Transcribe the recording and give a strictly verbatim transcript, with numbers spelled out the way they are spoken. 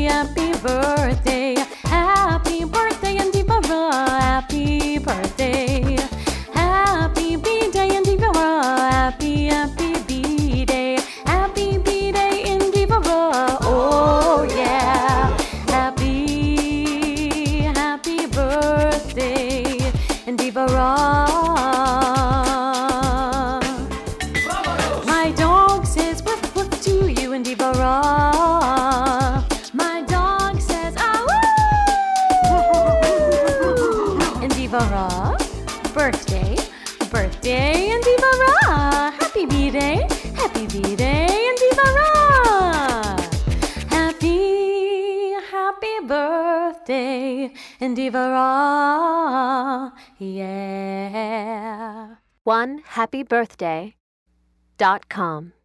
happy, happy birthday. Happy birthday, Indivara. Happy birthday. Happy B-Day, Indivara. Happy, happy B-Day. Happy B-Day, Indivara. Oh, yeah. Happy, happy birthday, Indivara. My dog says woof woof to you, Indivara. My dog says ah woo. Indivara, birthday, birthday, Indivara. Happy B-Day, happy B-Day, Indivara. Happy, happy birthday, Indivara. Yeah. one happy birthday dot com